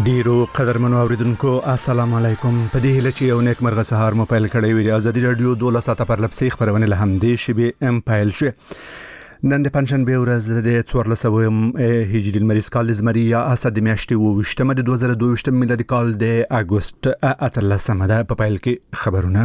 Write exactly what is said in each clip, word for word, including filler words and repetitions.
ډیرو قدرمنو اوریدونکو السلام علیکم. په دې هیله چې یو نیک مرغه سهار مو پیل کړی وي. ازادي رادیو دوله ساعته پر لپسې خبرونه له همدې شبي ام پیل شي. نن د پنځشنبه ورځ د څوارلس سوه هجري لمریز کال زمری یا اسد میاشتې وشتمه د دوه زره دوه ویشت میلادي کال د اگست اتلسمه ده. په پیل کې خبرونه.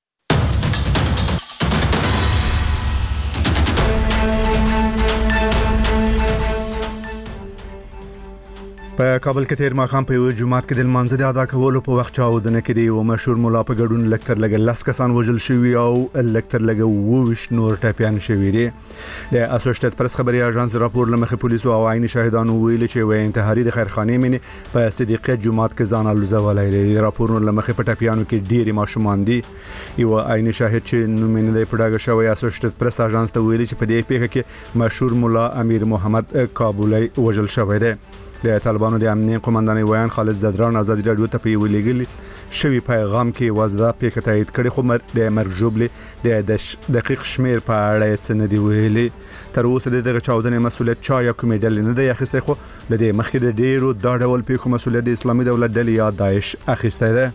په کابل کې تیر ماښام په یو جمعات کې د لمانځه د ادا کولو په وخت چاودنه کې دی او مشهور مولا په ګډون لکتر لګ لاس کسان وژل شوی او لکتر لګ ووش نور ټاپیان شوی دی. د اسوسییټډ پریس خبري اژانس راپور لمخې پولیسو او عین شاهدانو ویلي چې وای انتحاري د خیرخانه مینه په صدیقیه جمعات کې ځان الوزولای دی. راپورونه لمخې په ټاپیانو کې ډيري ماشومان دي. یو عین شاهد چې نومینه د پډاګه شوی اسوسییټډ پریس اژانس ته ویلي چې په دې پیښه کې مشهور مولا امیر محمد کابلی وژل شوی دی. د طالبانو د امنیت قومندان ویان خالد زدران ازادي رادیو ته په ویلګل شوی پیغام کې وزدا پیښه تایید کړي خو مر د مرجوبل د دقیق شمیر په اړه څه نه دی ویلي. تر اوسه دغه چاودنې مسولیت چا یا کومې ډلې نه دی اخیسته خو د دې مخکې د ډیرو دا ډول پیښو مسولیت د اسلامي دولت ډلې یا داعش اخیسته ده.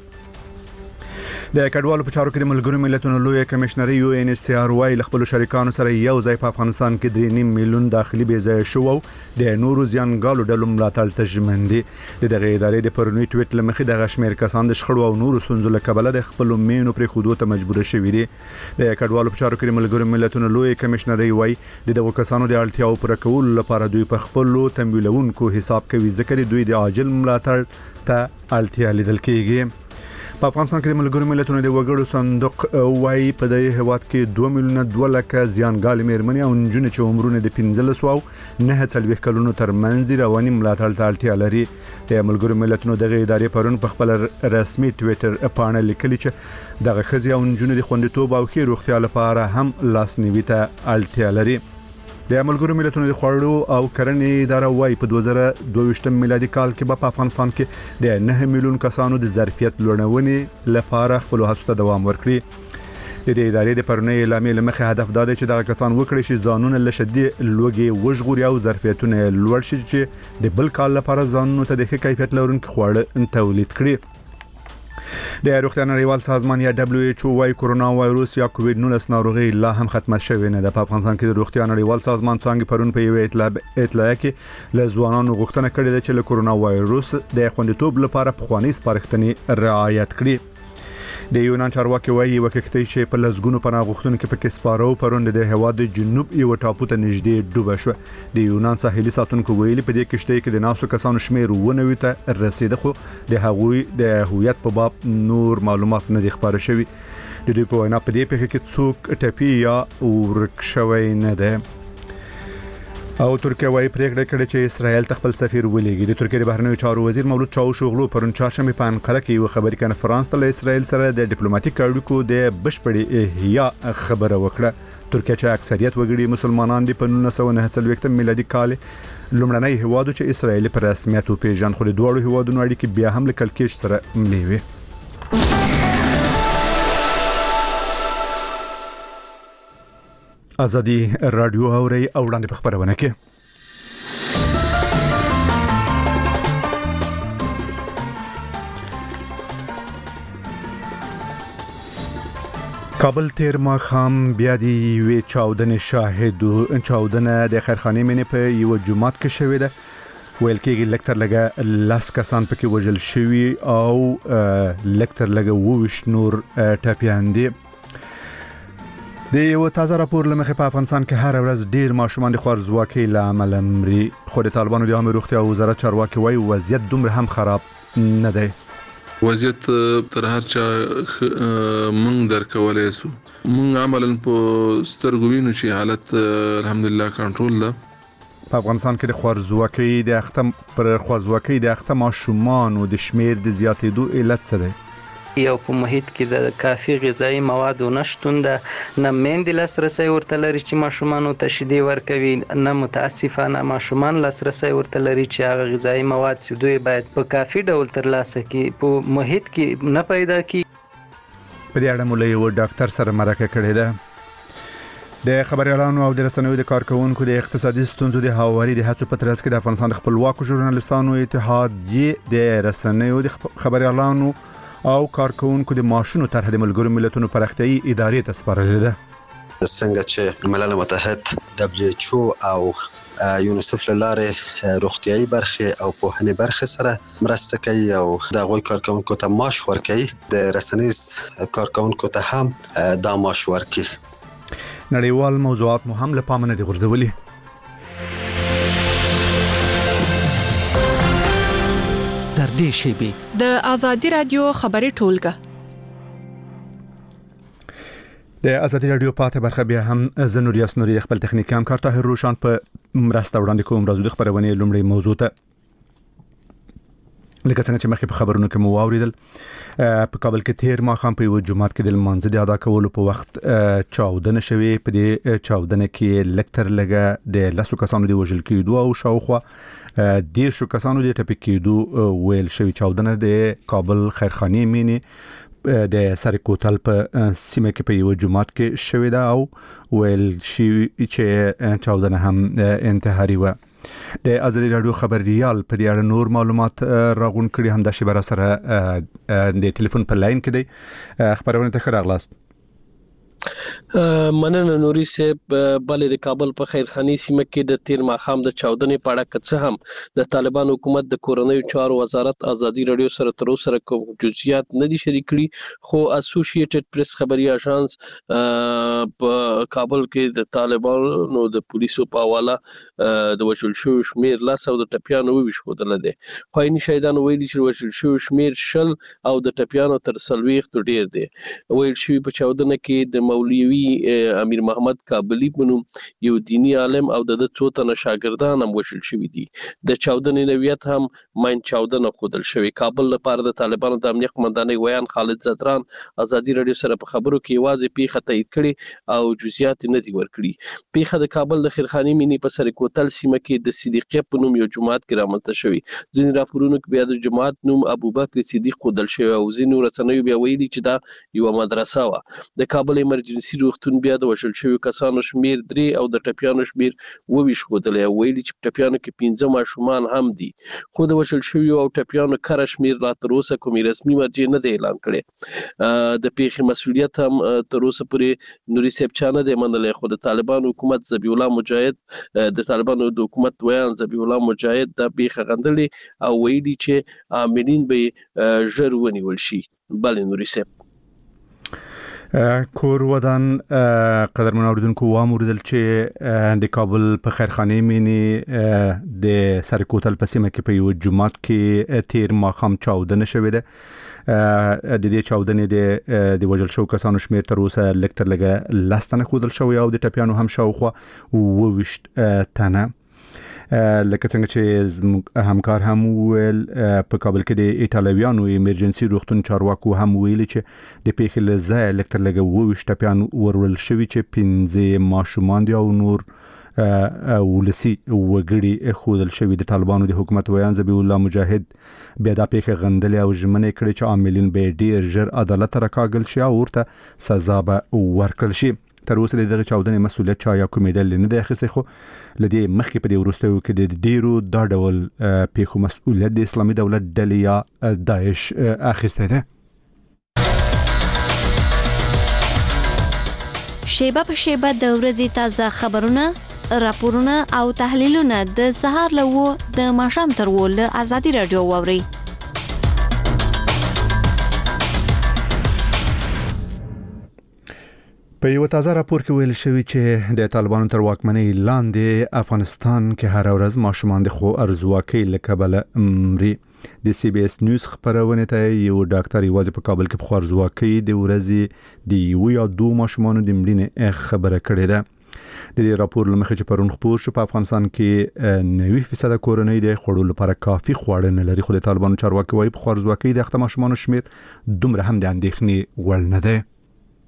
د کډوالو په چارو کې د ملګرو ملتونو لوی کمشنري یو ان ایچ سی آر وايي خپل شریکانو سره یو ځای په افغانستان کې درې نیم میلیون داخلي بې ځای شو او د نورو زیانګالو ډلو ملاتړ تضمین دي. دغه ادارې د پرونی ټویټ لمخې د غشمیر کسان د شخړو او نورو ستونزو له کبله د خپل مینو پر خودو ته مجبور شوي دي. د کډوالو په چارو کې د ملګرو ملتونو لوی کمشنري وايي دغه کسانو د اړتیاو پر کول لپاره دوی په خپل تمویلونکو حساب کوي ځکه دوی د عاجل ملاتړ ته اړتیا لیدل کیږي. په افغانستان کې د ملګرو ملتونو د وګړو صندوق وايي په دې هواد کې دوه میلیونه دوه لکه زیانګال مېرمنې او نجونې چې عمرونه د پنځلس او نه څلوېښت کلونو ترمنځ دي رواني ملاتړ ته اړتیا لري. د ملګرو ملتونو دغه ادارې پرون په خپل رسمي ټویټر پاڼه لیکلي چې دغه ښځې او نجونې د خوندیتوب او ښې روغتیا لپاره هم لاسنیوي ته اړتیا لري. د ملګرو ملتونو د خوړو او کرنې اداره وايي په دوه زره دوه ویشت میلادي کال کې په افغانستان کې د نه میلیون کسانو د ظرفیت لوړونې لپاره خپل هڅو ته دوام ورکړي. د دې ادارې د پرونی اعلامیې لمخې هدف دا دی چې دغه کسان وکړي چې ځانونه له شدید لوږې وژغوري او ظرفیتونه لوړ شي چې د بل کال لپاره ځانونو ته د ښه کیفیت لرونکي خواړه تولید کړي. د روغتیا نړیوال سازمان یا دبليو ایچ او وايي کورونا وایروس یا کووډ نولس ناروغي لا هم ختمه شوې نه ده. په افغانستان کې د روغتیا نړیوال سازمان څنګه پرون په یو اطلاع کې له ځوانانو غوښتنه کړې ده چې له کورونا وایروس د خوندیتوب لپاره پخوانی سپارښتنې رعایت کړي. د یونان چارواکي وايي وکړي چې په لزګونو پناه غوښتونکو په کې سپارو پرون د هواد جنوب یو ټاپو ته نږدې ډوبه شو. د یونان ساحلي ساتونکو ویلي په دې کشته کې د ناسو کسانو شمیر ونوي ته رسیده خو د هغوی د هویت په باب نور معلومات نه دي خبره شوی. د دوی په وینا په دې پیښه کې څوک ټپي یا ورک شوی نه ده. او ترکیه وايي پریکړه کړې چې اسرائیل تخپل سفیر ولېږي. د ترکیه بهرنیو چارو وزیر مولود چاوشوغلو پرون چهارشنبه په انقره کې یو خبري کانفرنس ته اسرائیل سره د ډیپلوماټیک اړیکو د بشپړې احیا خبره وکړه. ترکیه چې اکثریت وګړي مسلمانان دي په نولس سوه نه څلوېښت میلادي کال لومړنی هوادو چې اسرائیل پر رسمیت او پیژن خو د دوه هوادونو اړیکې بیا هم له کلکېش سره ملي وي. ازادي رادیو اوري او وړاندې په خبرونه کې کابل تیر ماښام بیا دی وی چاودنې شاهد چاودنه د خیرخانه مینه په یو جمعات کې شوې ده. ویل کېږي لکتر لګه لاس کسان پکې وژل شوی او لکتر لګه ووش نور ټاپیان دي. د یو تازه راپور لمخې په افغانستان کې هر ورځ ډیر ماشومان د خوارزواکۍ له امله مري خو د طالبانو د عامه روغتیا وزارت چارواکي وايي وضعیت دومره هم خراب نه دی. وضعیت تر هر چا مونږ درکولای سو. مونږ عملاً په سترګو وینو چې حالت الحمدلله کنټرول ده. په افغانستان کې د خوارزواکۍ د اختم پر خوارزواکۍ د اختم ماشومان او د شمیر د زیاتېدو علت څه دی؟ یو په محیط کې د کافي غذایی موادو نشټون د نه میندې لاسرسي ورته لري چې ماشومان ته شیدې ورکوي، نه متاسفانه ماشومان لاسرسي ورته لري چې هغه غذایی مواد چې دوی باید په کافي ډول ترلاسه کړي په محیط کې نه پیدا کیږي. په دې اړه مو له یو ډاکټر سره مرکه کړې ده. د خبريالانو او د رسنیو د کارکونکو د اقتصادي ستونزو د هاواري د هڅو په ترڅ کې د افغانستان خپلواکو ژورنالستانو اتحاد یې د رسنیو د خبريالانو او کارکونکو د معاشونو طرح د ملګرو ملتونو پراختیايي ادارې ته سپارلې ده. څنګه چې ملل متحد دبليو ایچ او او یونیسف لاره روغتيایي برخه او پوهنې برخه سره مرسته کوي او د غوي کارکونکو ته معاش ورکوي، د رسنیز کارکونکو ته هم دا معاش ورکوي. نړیوال موضوعات مو هم له پامه نه دي غورځولي. تر دې شیبې د ازادي رادیو خبري ټولګه د ازادي رادیو پاتې برخه بیا هم زنوریاس نوري خپل تخنیکی همکار طاهر روشان په مرسته وړاندې کوم. راځو د خبرونه لومړی موضوع ته لکه څنګه چې مخکې په خبرونو کې مو واوریدل، په کابل کې تیر ماښام په یو جمعات کې د لمانځه د ادا کولو په وخت چاودنه شوې. په دې چاودنه کې لکتر لګه د لاسو کسانو دی وژل کېدو او شاوخوا ډیر شو کسانو د ټپي کېدو ویل شوی. چاودنه د کابل خیرخانه مینې د سرکوتل په سیمه کې په یو جمعات کې شوې ده او ویل شي چې چاودنه هم انتحاري و. د ازادي رادیو خبريال په دې اړه نور معلومات راغون کړي هم د شبر سره د ټلیفون په لاین کې دی. خبرونه ته خراغلاست. مننه نوري صاحب. بلې د کابل په خیرخانه سیمه کې د تیر ماښام د چاودنې په اړه څه هم د طالبان حکومت د کورنیو چارو وزارت ازادي رادیو سره تر اوسه کوم جزئیات نه دي شریک کړي، خو اسوسییټډ پریس خبري اژانس په کابل کې د طالبانو د پولیسو په حواله د وژل شو شمیر لاس او د ټپيانو ویش خودل دي. خايني شهیدانو ویلي چې وژل شو شمیر شل او د ټپيانو تر سلويخ ډیر دي. ویل شي په چاودنه کې د مولوي امیر محمد کابلی بنو یو دینی عالم او د څو تنه شاګردان هم وژل شوی دي. د چاودنې نویت هم ماین چاودنه خودل شوی. کابل لپاره د طالبانو د امنیت قومندانۍ ویان خالد زدران ازادي رادیو سره په خبرو کې واځي پیښه تایید کړي او جزئیات نه دي ورکړي. پیښه د کابل د خیرخانه مینې په سر کوتل سیمه کې د صدیقیه په نوم یو جماعت کې رامنځته شوی. ځینې راپورونو کې بیا د جماعت نوم ابوبکر صدیق خودل شوی او ځینې رسنیو بیا ویلي چې دا یو مدرسه و. د کابل ایمرجنسي روغتون بیا د وژل شوی کسانو شمیر درې او د ټپيانو شمیر وویش خودلې او ویلي چې ټپيانو کې پنځه ماشومان هم دي، خو د وژل شوی او ټپيانو کره شمیر لا تر اوسه کومې رسمي مرجع نه دی اعلان کړي. د پیښې مسؤلیت هم تر اوسه پورې نوري صاحب چانه دی منلې، خو د طالبان حکومت ذبیح الله مجاهد د طالبانو د حکومت ویان ذبیح الله مجاهد د پیښه غندلې او ویلي چې عاملین به ژر ونیول شي. بلې نوري صاحب کور ودان قدرمن اوریدونکو واموردل چې د کابل په خیرخانه مینې د سرکوتل په سیمه کې په یو جمعات کې تیر ماښام چاودنه شوې ده. د دې چاودنې د د وژل شو کسانو شمیر تر اوسه لکتر لګه لاستنه خودل شوی او د ټپيانو هم شاوخوا وويشت تنه. لکه څنګه چې همکار هم ویل په کابل کې د ایټالویانو ایمرجنسي روغتون چارواکو هم ویلي چې د پیښې له ځایه لکتر لګه وویشت ټپيان ورول شوي چې پنځه ماشومان دي او نور ولسی وګړي خودل شوی. د طالبانو د حکومت ویان ذبیح الله مجاهد بیا د پیښې غندلې او ژمنه کړې چې عاملین به ډیر ژر عدالت راکاږل شي او ورته سزا به ورکړل شي. تر اوسه د دغه چاودنې مسؤلیت چا یا کومې ډلې نه دی اخیستی، خو لدی مخکې په دې وروستیو کې د ډیرو دا ډول پیښو مسؤلیت د اسلامي دولت ډلې یا داعش اخیستی دی. شیبه په شیبه د ورځې تازه خبرونه، راپورونه او تحلیلونه د سهار له و د ماښام تر و له ازادي رادیو واورئ. په یو تازه راپور کې ویل شوی چې د طالبانو تر واکمنۍ لاندې افغانستان کې هر ورځ ماشومان د خو ارزواکۍ له کبله مري. د سی بي اس نیوز خبرونه ته یو ډاکټر یوازې په کابل کې په ارزواکۍ د ورځې د یو یا دوه ماشومانو د مړینې خبره کړې ده. د دې راپور لمخې چې پرون خبر شو په افغانستان کې نوي فیصد کورنۍ د خوړو لپاره کافي خواړه نه لري، خو د طالبانو چارواکي وايي په ارزواکۍ د اخته ماشومانو شمیر دومره هم د اندېښنې وړ نه ده.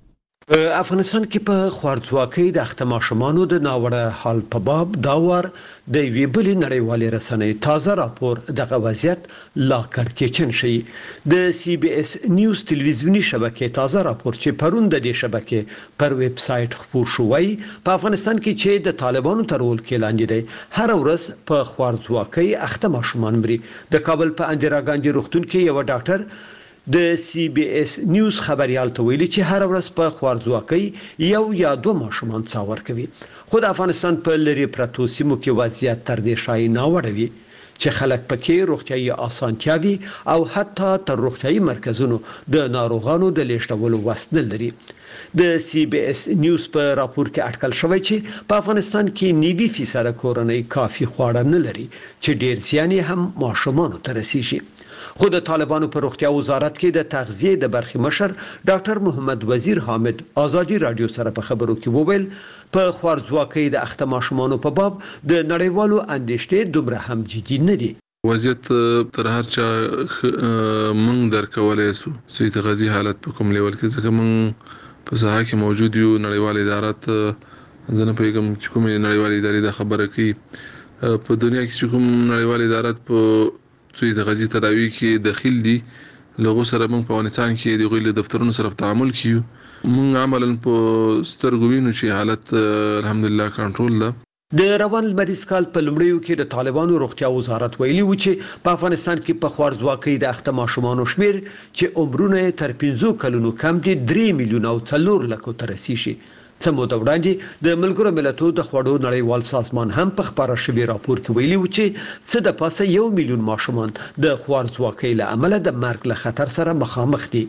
افغانستان کې په خوارځواکۍ د اخته ماشومانو د ناوړه حال په باب دا وار د وی بلې نړیوالې رسنۍ تازه راپور دغه وضعیت لا کړکېچن شي. د سی بي اس نیوز تلویزیونی شبکې تازه راپور چې پرون د دې شبکې پر ویب سټ خپور شوی په افغانستان کې چې د طالبانو تر ول کې لاندې دی هر ورځ په خوارځواکۍ اخته ماشومان مري. د کابل په اندرا ګاندي روغتون کې یو ډاکټر د سی بي اس نیوز خبريال ته ویلي چې هر ورځ په خوارځواکۍ یو یا دوه ماشومان څاور کوي. خو د افغانستان په لری پرتو سیمو کې وضعیت تر دې شای نه وړوي چې خلک پکې روغتيایي اسانتیاوي او حتی تر روغتيایي مرکزونو د ناروغانو د لیږدولو وسن لري. د سی بي اس نیوز په راپور کې اټکل شوی چې په افغانستان کې نوي فیصد کورنۍ کافي خواړه نه لري چې ډیر زیان هم ماشومانو ته رسیږي. خو د طالبانو په روغتیا وزارت کې د تغذیه د برخې مشر ډاکټر محمد وزیر حامد آزادي رادیو سره په خبرو کې وویل په خوارځواکۍ د اخته ماشومانو په باب د نړیوالو اندېښنې دومره هم جدي نه دي. وضعیت تر هر چا مونږ درکولای سو چې تغذیه حالت په کوم لیول کې ځکه مونږ په ساحه کې موجود یو. نړیوال ادارات ځنه پیغام چې کوم نړیوال ادارې د خبره کوي په دنیا کې چې کوم نړیوال ادارات په چې د غزي تداوی کې داخل دي لغو سره موږ په افغانستان کې د غوړي دفترونو سره تعامل کیو. موږ عملاً په سترګوینو چې حالت الحمدلله کنټرول ده. د روان المریض کال په لومړیو کې د طالبانو روغتیا وزارت ویلي و چې په افغانستان کې په خوارځواکۍ د اخته ماشومانو شمیر چې عمرونه تر پنځه کلونو کم دي درې میلیون او څلور لکو ته رسیږي. څه موده وړاندې د ملګرو ملتونو د خوړو نړیوال سازمان هم په خبره شوی راپور کې ویلي و چې څه د پاسه یو میلیون ماشومان د خوارځواکۍ له امله د مرګ له خطر سره مخامخ دي.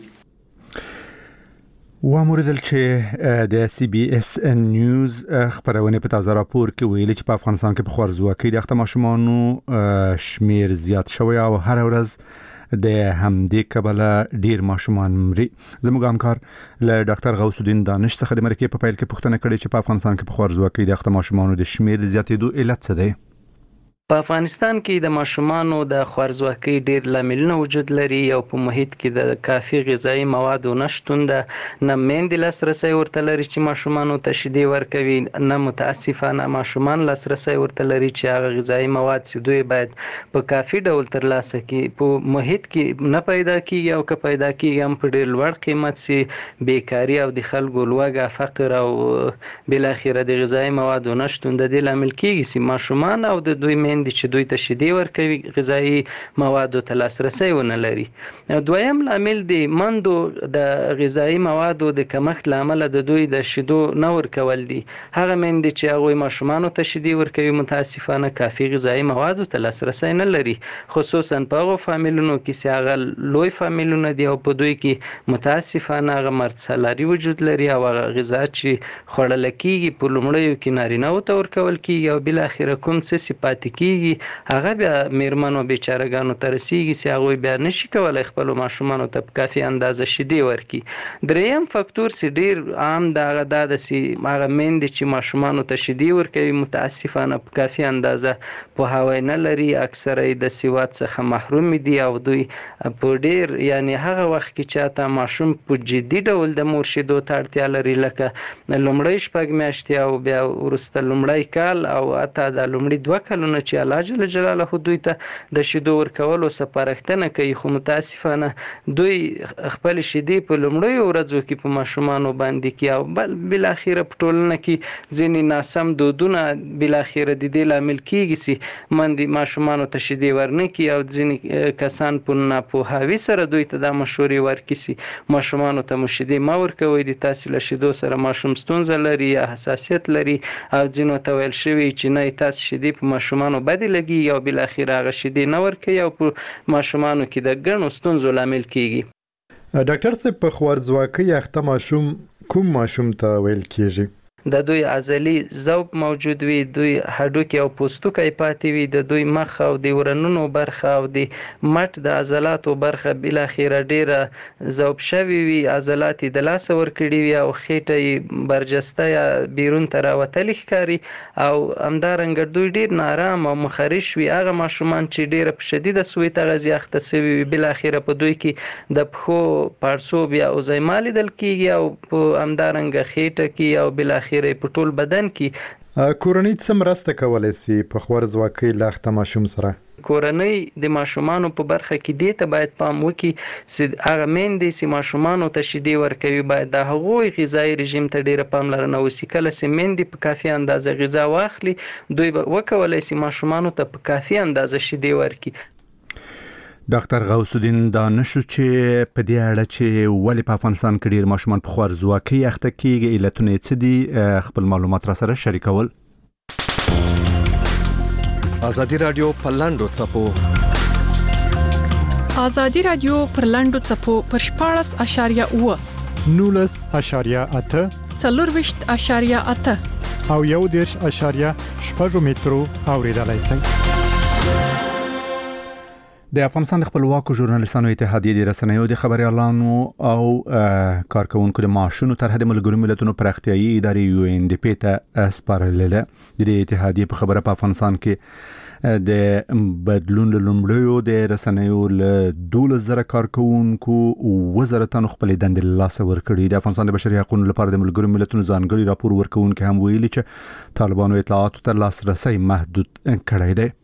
واموردل چې د سی بي اس نیوز خبرونه په تازه راپور کې ویلي چې په افغانستان کې په خوارځواکۍ د اخته ماشومانو شمیر زیات شوی او هر ورځ د همدې کبله ډیر ماشومان مري. زموږ همکار له ډاکټر غوث الدین دانش څخه د مرکې په پیل کې پوښتنه کړې چې په افغانستان کې په خوارځواکۍ د اخته ماشومانو د شمیر زیاتېدو علت څه دی. په افغانستان کې د ماشومانو د خوارځواکۍ ډېر لاملونه وجود لري او په محیط کې د کافي غذایی موادو نشتون د نه میندې لاسرسی ورته لري چې ماشومانو ته شیدې ورکوي، نه متاسفانه ماشومان لاسرسی ورته لري چې هغه غذایی مواد چې دوی باید په کافي ډول ترلاسه کړي په محیط کې نه پیدا کیږي او که پیدا کیږي هم په ډېر لوړ قیمت سي بیکاری او د خلکو لوږه فقر او بالاخره د غذایی موادو نشتون د دې لامل کیږي چې ماشومان او د دوی د چې دوی ته شیدې ورکوي غذایی موادو ته لاسرسی ونه لري. دویم لامل دی مندو د غذایی موادو د کمښت لامل د دوی د شیدو نه ورکول دي. هغه مندې چې هغه ماشومان ته شیدې ورکوي متاسفانه کافي غذایی موادو ته لاسرسی نه لري، خصوصا په هغه فامیلونو کې چې هغه لوی فامیلونه دي او په دوی کې متاسفانه هغه مرڅلاري وجود لري او هغه غذا چې خوړل کیږي په لومړیو کې نارینه ته ورکول کیږي او بل اخر کوم څه صفات کیږي هغه بیا میرمنو بیچارهګانو ته رسیږي چې هغه بیا نشي کولای خپل ماشومانو ته په کافي اندازه شیدې ورکړي. دریم فاکتور چې ډیر عام دا غدا د سی هغه مېندې چې ماشومانو ته شیدې ورکوي متاسفانه په کافي اندازه په هوای نه لري، اکثره د سیواد څخه محروم دي او دوی په ډیر یعنی هغه وخت کې چې تا ماشوم په جدي ډول د مور شیدو ته اړتیا لري لکه لومړی شپږ میاشتې او بیا وروسته لومړی کال او اته د لومړي دوه کلونه چې الله جل جلاله دوی ته د شیدو ورکولو سپارښتنه کوي، خو متاسفانه دوی خپل شیدې په لومړیو ورځو کې په ماشومانو باندې کې او بل بل اخیره په ټولنه کې ځینې ناسم دودونه بل اخیره د دې لامل کیږي چې مندي ماشومانو ته شیدې ورنکي او ځینې کسان په ناپوهاوي سره دوی ته د مشورې ورکړي ماشومانو ته شیدې ما ورکوي د تاسو له شیدو سره ماشوم ستونزه لري یا حساسیت لري او ځینو ته ویل شوی چې نه تاسو شیدې په ماشومانو بدی لګي او بل اخر هغه شیدې نه ورکوي او په ماشومانو کې د ګڼو ستونزو لامل کیږي. ډاکټر صاحب په خوارځواکۍ اخته ماشوم کوم ماشوم ته ویل کیږي؟ د دوی عضلي ذوب موجود وي، دوی هډوکي او پوستکی پاتې وي، د دوی مخ او د ورنونو برخه او د مټ د عضلاتو برخه بل اخیره ډیره ذوب شوی وي، عضلات د لاس ور کړی وي او خېټه برجسته یا بیرون تر وتلی ښکاری او همدارنګه دوی ډیر نارام او مخرش وي. هغه ماشومان چې ډیره په شدیده سوی تغذیه اخته سوي وي بل اخیره په دوی کې د پخو پړسوب یا اوزایما لیدل کیږي او په همدارنګه خېټه کې او بل اخیره په ټول بدن کې. کورنۍ څه مرسته کولای شي په خورځواکۍ له اخته ماشوم سره؟ کورنۍ د ماشومانو په برخه کې دې ته باید پام وکړي چې هغه میندې چې ماشومانو ته شیدې ورکوي باید د هغوی غذایي رژیم ته ډیره پاملرنه وشي. کله چې میندې په کافي اندازه غذا واخلي دوی به وکولای شي ماشومانو ته په کافي اندازه شیدې ورکړي. ډاکټر غوث الدین دا نشو چې په دې اړه چې ولې په افغانستان کې ډیر ماشومان په خورځواکۍ اخته کیږي علتونه څه دي خپل معلومات را سره شریکول. ازادي رادیو په لاندو چپو ازادي رادیو پر لاندو چپو پر شپاړس اشاریه اوه نولس اشاریه اته څلورویشت اشاریه اته او یو دیرش اشاریه شپږ مترو اوریدلای شئ. د افغانستان خپلواکو ژورنالیستانو اتحادیه د رسنیو د خبريالانو او کارکونکو د معاشونو تر حد ملګرو ملتونو پراختیايي ادارې یو ان ډي پی ته سپارلله. د اتحادیه په خبره په افغانستان کې د بدلون لومړیو د رسنیو له دوله زره کارکونکو وزارتونو خپل دندې له لاس ورکړي. د افغانستان د بشري حقوقو لپاره د ملګرو ملتونو ځانګړي راپور ورکونکو هم ویلي چې طالبانو اطلاعاتو ته لاسرسي محدود کړی دی.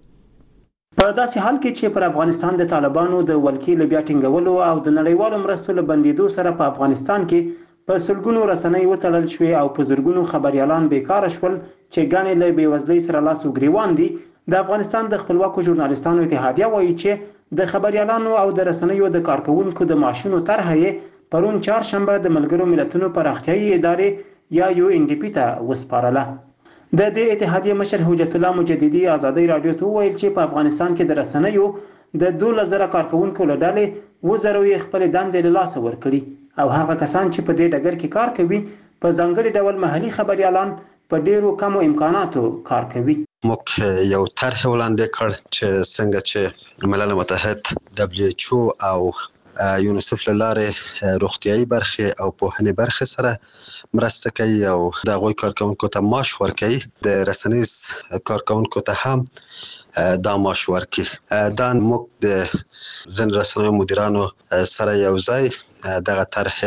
په داسې حال کې چې پر افغانستان د طالبانو د ولکې له بیا ټینګولو او د نړیوالو مرستو له بندیدو سره په افغانستان کې په سلګونو رسنۍ وتړل شوې او په زرګونو خبريالان بیکاره شول چې ګڼې له بېوزلۍ سره لاس او ګریوان دي. د افغانستان د خپلواکو ژورنالیستانو اتحادیه وایي چې د خبريالانو او د رسنیو د کارکونکو د معاشونو طرحه یې پرون چهارشنبه د ملګرو ملتونو پراختیايي ادارې یا یو ان ډي پی ته وسپارله. د دې اتحادیه مشر حجت الله مجددي ازادي رادیو ته ویل چې په افغانستان کې د رسنیو د دوه زره کارکونکو له ډلې وزرو یې خپل دندې له لاسه ورکړي او هغه کسان چې په دې ډګر کې کار کوي په ځانګړي ډول محلي خبريالان په ډیرو کمو امکاناتو کار کوي. موږ یو طرح وړاندې کړ چې څنګه چې ملل متحد دبليو ایچ او او یونیسف له لارې روغتیايي برخه او پوهنې برخه سره مرسته کوي او د غوي کارکونکو ته معاش ورکوي، د رسنیز کارکونکو ته هم دا معاش ورکوي. دا موږ د ځن رسنیو مدیرانو سره یو ځای دغه طرح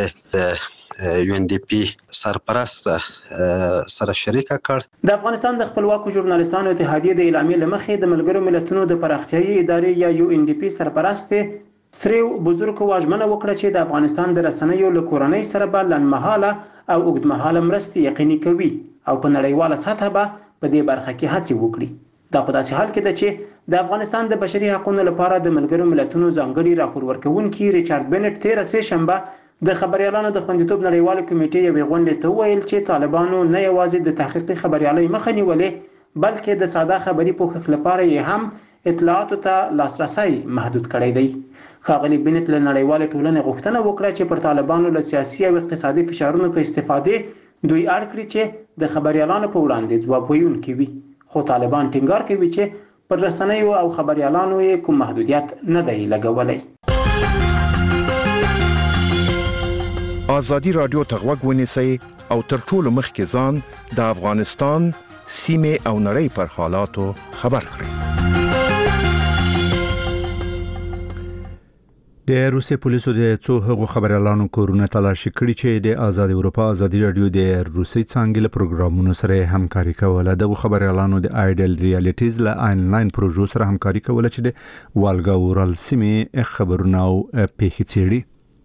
د یو ان ډي پی سرپرست سره شریک کړ. د افغانستان د خپلواکو ژورنالیستانو اتحادیه د اعلامیې لمخې د ملګرو ملتونو د پراختیايي ادارې یا یو ان ډي پی سرپرست سریو بزرګ واژمنه وکړه چې د افغانستان د رسنیو له کورنۍ سره به لنډمهاله او اوږدمهاله مرستې یقیني کوي او په نړیواله سطحه به په دې برخه کې هڅې وکړي. دا په داسې حال کې ده چې د افغانستان د بشري حقوقو لپاره د ملګرو ملتونو ځانګړي راپور ورکونکي ریچارډ بنټ تیر سه شنبه د خبريالانو د خوندیتوب نړیواله کمیټې یوې غونډې ته ویل چې طالبانو نه یوازې د تحقیقي خبريالۍ مخه نیولې بلکې د ساده خبري پوښښ لپاره یې هم اطلاعاتو ته لاسرسي محدود کړی دی. ښاغلي بنټ له نړیوالې ټولنې غوښتنه وکړه چې پر طالبانو له سیاسي او اقتصادي فشارونو په استفادې دوی اړ کړي چې د خبريالانو په وړاندې ځواب ویونکي وي، خو طالبان ټینګار کوي چې پر رسنیو او خبريالانو یې کوم محدودیت نه دی لګولی. ازادي رادیو ته غوږ ونیسئ او تر ټولو مخکې ځان د افغانستان سیمه او نړۍ پر حالاتو خبر کړئ. د روسي پولیسو د څو هغو خبريالانو کورونه تلاشي کړي چې د آزاد اروپا ازادي رادیو د روسي څنګه له پروګرامونو سره همکاري کوله. د خبريالانو د آیډل ریالټیز له آنلاین پروژو سره همکاري کوله چې د والګا اورال سیمه خبرونه او پیښې څېړي.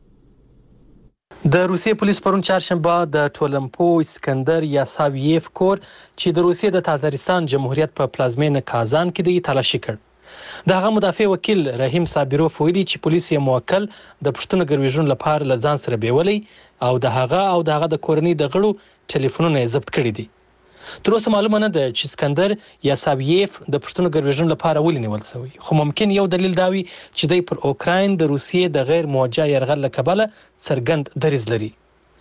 د روسیې پولیس پرون چهارشنبه د ټولمپو اسکندر یاساویف کور چې د روسیې د تاتارستان جمهوریت په پلازمینه کازان کې دی تلاشي کړ. د هغه مدافع وکیل رحیم صابروف ویلي چې پولیس یې موکل د پښتون ګرویژن لپاره لزان سره بیولي او د هغه او د هغه د کورنۍ د غړو ټلیفونونه ضبط کړي دي. تر اوسه معلومه نه ده چې اسکندر یاساویف د پښتون ګرویژن لپاره ولې نیول شوی، خو ممکن یو دلیل داوي چې دوی پر اوکراین د روسیې د غیر موجه یرغل له کبله څرګند دریځ لري.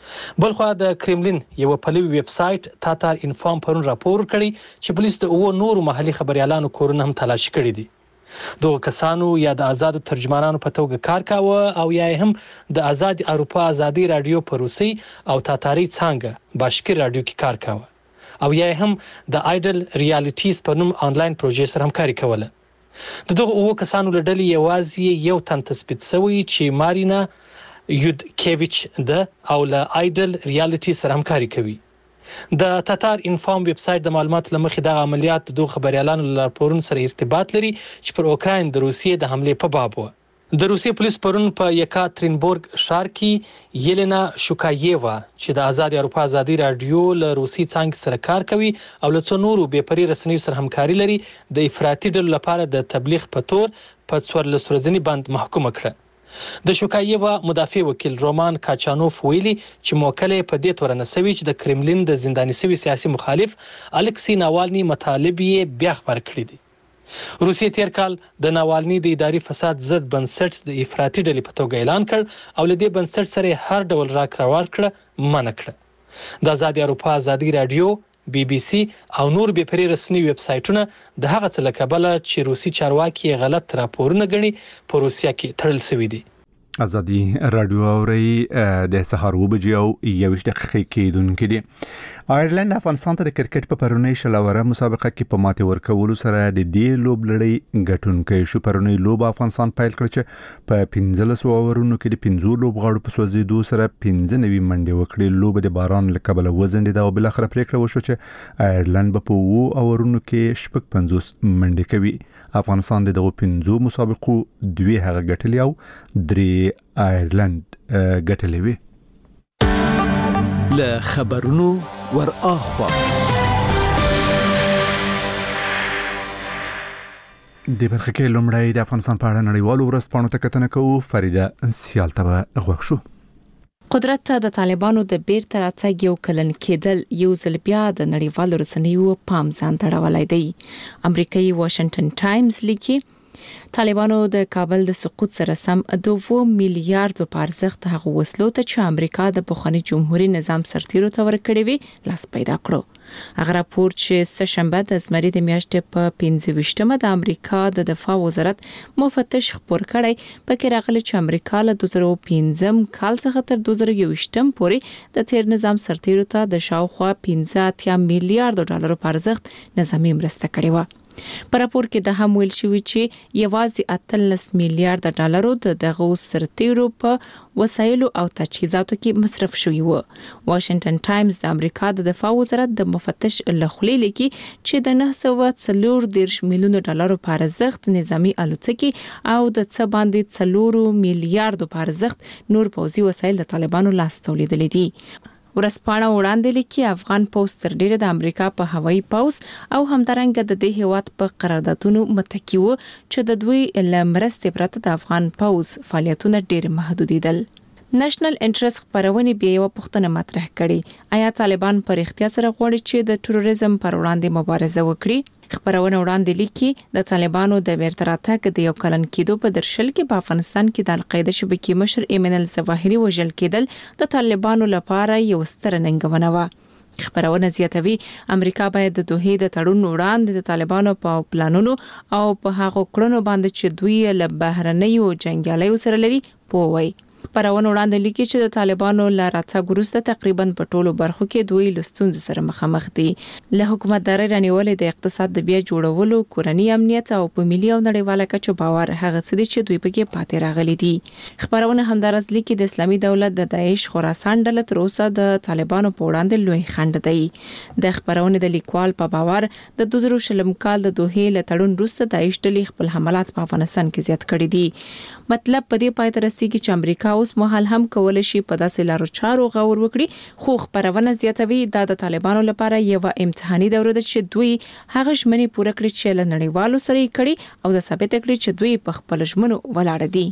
بلخو د کرملین یو پلوي ویب سټ تاتار انفارم پرون راپور کړی چې پولیس د اوو نورو محلي خبريالانو کورونه هم تلاشي کړي دي. دغه کسانو یا د آزادو ترجمانانو په توګه کار کاوه او یا هم د آزاد اروپا آزادي رادیو په روسي او تاتاري څنګه باشکیر رادیو کې کار کاوه او یا هم د آیډل ریالټیز په نوم آنلاین پروژې سره همکاري کوله. د دغه اوو کسانو له ډلې یوازې یو تن تثبیت شوی چې مارینا یودکیویچ ده او له آیډل ریالټي سره همکاري کوي. د تاتار انفارم ویب سټ د معلوماتو لمخې د عملیات د دوه خبريالانو له راپورونو سره ارتباط لري چې پر اوکراین د روسیې د حمله په باب و. د روسیې پولیس پرون په یکاترینبورګ ښار کې یلینا شوکایېوا چې د آزاد اروپا آزادي رادیو له روسي څنګه سره کار کوي او له څو نورو بې پرې رسنیو سره همکاري لري د افراطي ډلو لپاره د تبلیغ په تور په څوارلس ورځني بند محکومه کړه. د شوکایېوا مدافع وکیل رومان کاچانوف ویلي چې موکل په دې تورنه سوي چې د کرملین د زنداني سوي سیاسي مخالف الکسی ناوالني مطالب یې بیا خبر کړی دي. روسیې تیر کال د ناوالني د اداري فساد ضد بنسټ د افراطي ډلې په توګه اعلان کړ او له دې بنسټ سره هر ډول راکړه ورکړه منع کړه. د آزاد اروپا آزادي رادیو بي بي سي او نور بې پرې رسنی ویب سایټونه د هغه څه له کبله چې روسي چارواکي غلط راپورونه غني په روسیا کې تړل شوی دي. آزادي رادیو اوري د سهار وبجې او یوش دقیقې کېدونکې دي. آیرلند افغانستان ته د کرکټ په پرونی شلوره مسابقه کې په ماته ورکولو سره د دې لوب لړۍ ګټونکې شو. پرونی لوب افغانستان پیل کړ چې په پنځلس اورونو کې د پنځو لوبغاړو په سوځېدو سره پنځه نوي منډې وکړې. لوب د باران له کبله وزنډېده او بل اخر پریکړه وشو چې آیرلند په وو اورونو کې شپږ پنځوس منډې کوي. افغانستان د دغه پنځو مسابقو دوی هغه ګټلې او درې آیرلند ګټلې وي. له خبرونو ور اخوا د برخه کې لومړی د افغانستان په اړه نړیوالو ورځپاڼو ته کتنه کوو. فریده سیال ته غوښ شو. قدرت ته د طالبانو د بیرته راتګ یو کلن کېدل یو ځل بیا د نړیوالو رسنیو پام ځان ته راوړی دی. امریکایي واشنگټن ټایمز لیکي طالبانو د کابل د سقوط سره سم دوه میلیارډ په ارزښت هغه وسلو ته چې امریکا د پخوانی جمهوریت نظام سرتیرو ته ورکړي وي لاس پیدا کړو. هغه راپور چې سه شنبه د زمری د میاشتې په پنځه ویشتمه د امریکا د دفاع وزارت مفتش خبر کړی پکې راغلی چې امریکا له دوه زره پنځم کال څخه تر دوه زره یوویشتم پورې د تیر نظام سرتیرو ته د شاوخوا پنځه اتیا میلیارډ ډالر په ارزښت نظامی مرسته کړې و. په راپور کې د هم ویل شوی چې یوازې اتلس میلیارډ ډالر د دغه سرتیرو په وسایلو او تجهیزاتو کې مصرف شوی و. واشنگټن ټایمز د امریکا د دفاع وزارت د مفتش لخلی لیکي چې د نه سوه څلور دیرش میلیون ډالر په ارزښت نظامی الوتکې او د څه باندې څلور میلیارډ په ارزښت نور پوځي وسایل د طالبانو لاس تولیدل دي. ورسپانه وړاندې لیکي افغان پوز تر ډیره د امریکا په هوایي پوز او همدارنګه د دې هیواد په قراردادونو متکی و چې د دوی لمرستې پرته د افغان پوز فعالیتونه ډیر محدودیدل. نېشنل انټرست خبرونه بیا یو پوښتنه مطرح کړي آیا طالبان پر اختیار سره غواړي چې د تروریزم پر وړاندې مبارزه وکړي. خبرونه وړاندې لیکي د طالبانو د بیرته راتګ د یو کلن کېدو په درشل کې په افغانستان کې د القاعده شبکې مشر ایمن الظواهري وژل کېدل د طالبانو لپاره یو ستر ننګونه و. خبرونه زیاتوي امریکا باید د دوه د تړون وړاندې د طالبانو په پلانونو او په هغو کړنو باندې چې دوی له بهرنیو جنگیالیو سره لري پوي. خبرونه وړاندې لیکي چې د طالبانو له راتګ وروسته تقریبا په ټولو برخو کې دوی لستونز سره مخامخ دي. له حکومتداري رانیولې د اقتصاد د بیا جوړولو کورنی امنیت او په ملي او نړیواله کچه باور هغه څه دي چې دوی پکې پاتې راغلي دي. خبرونه همدارس لیکي د اسلامي دولت د داعش خراسان ډله تر اوسه د طالبانو په وړاندې لوی خنډ دی. د خبرونه د لیکوال په باور د دوه زره شلم کال د دوه له تړون وروسته داعش ډلې خپل حملات په افغانستان کې زیات کړي دي. مطلب په دې پای ته رسیدي چې امریکا اوس مهال هم کولای شي په داسې لارو چارو غور وکړي. خو خبرونه زیاتوي دا د طالبانو لپاره یو امتحاني دوره ده چې دوی هغه ژمنې پوره کړي چې له نړیوالو سره یې کړي او د ثابت کړي چې دوی په خپل ژمنو ولاړ دي.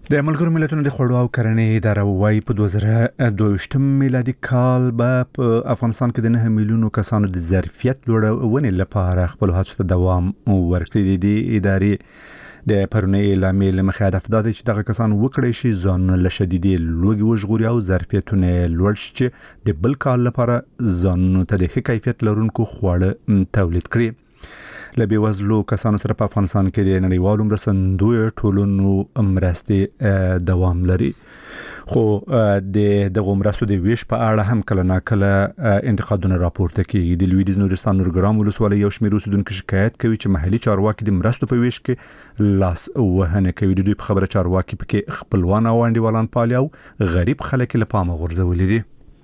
د ملګرو ملتونو د خوړو او کرنې اداره وايي په دوه زره دوه ویشتم میلادي کال به په افغانستان کې د نه میلیونو کسانو د ظرفیت لوړونې لپاره خپل هڅو ته دوام ورکړي دي. ادارې د پرونی اعلامیې له مخې هدف دا دی چې دغه کسان وکړي شي ځان له شدیدې لوږې وژغوري او ظرفیتونه لوړ شي چې د بل کال لپاره ځانونو ته د ښه کیفیت لرونکو خواړه تولید کړي. له بېوزلو کسانو سره په افغانستان کې د نړیوالو مرستندویو ټولنو مرستې دوام لري، خو د دغه مرستو د ویش په اړه هم کله ناکله انتقادونه راپورته کیږي. د لویدیځ نورستان نورګرام ولسوالۍ یو شمېر اوسیدونکو شکایت کوي چې محلي چارواکي د مرستو په ویش کې لاس وهنه کوي. د دوی په خبره چارواکي پکې خپلوان او انډیوالان پالي او غریب خلک له پامه غورځولي دي.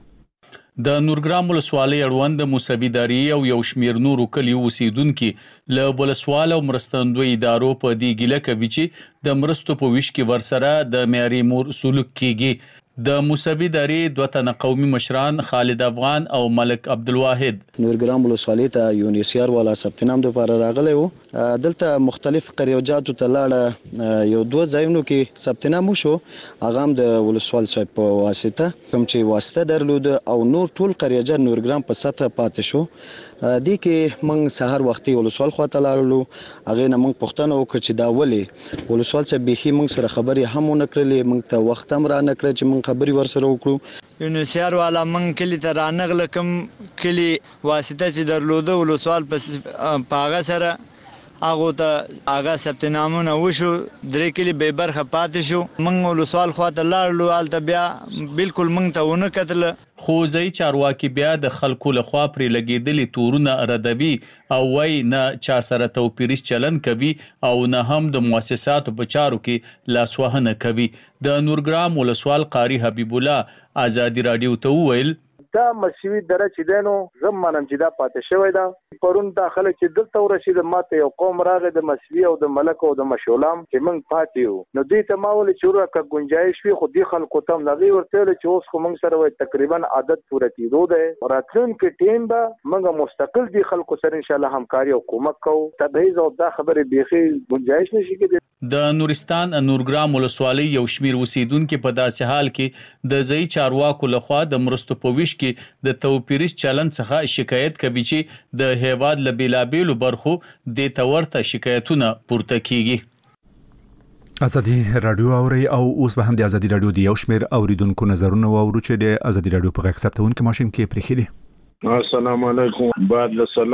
د نورګرام ولسوالۍ اړوند موسوي داری او یو شمیر نورو کلیو اوسیدونکو له ولسوال او مرستندوی ادارو په دی ګیله کوي چې د مرستو په ویش کې ورسره د معیاري مور سلوک کیږي. د موسوي داری دوه تنه قومي مشران خالد افغان او ملک عبدالواحد نورګرام ولسوالۍ ته یونیسیار والا ثبت نام لپاره راغلی وو. دلته مختلف قریوجاتو ته لاړه، یو دوه ځایونو کې ثبت نام وشو، هغه هم د ولسوال صاحب په واسطه کوم چې واسطه درلود او نور ټول قریوجات نورګرام په سطح پاتې شو. دې کې موږ سحر وختي ولسوال خواته لاړو، هغه نه موږ پوښتنه وکړه چې دا ولې ولسوال صاحب بيخي موږ سره خبرې هم نه کړلې، موږ ته وخت هم را نه کړ چې موږ خبرې ورسره وکړو. یونیسیار والا موږ کلی ته رانغله کوم کلی واسطه چې درلوده ولسوال په هغه سره هغه ته هغه ثبت نامونه وشو، درې کلی به برخه پاتې شو. موږ ولسوال خواته لاړو، البته بیا بالکل موږ ته ونه کتل. خو ځای چارواکي بیا د خلکو لخوا پرې لګېدلې تورونه ردوي او وای نه چا سره توپیریش چلن کوي او نه هم د مؤسساتو په چارو کې لاسوهنه کوي. د نورګرام ولسوال قاری حبیب الله آزادی رادیو ته وویل دا مسیوي دره چې دینو زم منم چې دا پاتې شوی دا پرون دا خلک چې دلته ورشي د ماته یو قوم راغی د مسیوي او د ملک او د مشولام چې موږ پاتې یو، نو دوی ته ما ولې چې ورکه گنجائش وي، خو دې خلکو ته نغي ورته چې اوس خو موږ سره وای تقریبا عادت پوره کیدو ده. راتلونکي ټیم به موږ مستقل دي خلکو سره ان شاء الله همکاري او کومک کوو. تبعیض او دا خبره بيخي گنجائش نشي کېدی. د نورستان نورګرام ولسوالۍ یو شمیر اوسیدونکو په داسې حال کې د ځای چارواکو لخوا د مرستو په ویش کې د توپیریش چلن څخه شکایت کوي چې د هیواد له بیلابیلو برخو د تورته شکایتونه پورته کیږي. ازادي رادیو اوري او اوس به هم د ازادي رادیو د یو شمیر اوریدونکو نظرونه واورو چې د ازادي رادیو په غږ ثبتون کې ماشين کې پرېخلي. السلام علیکم. بعد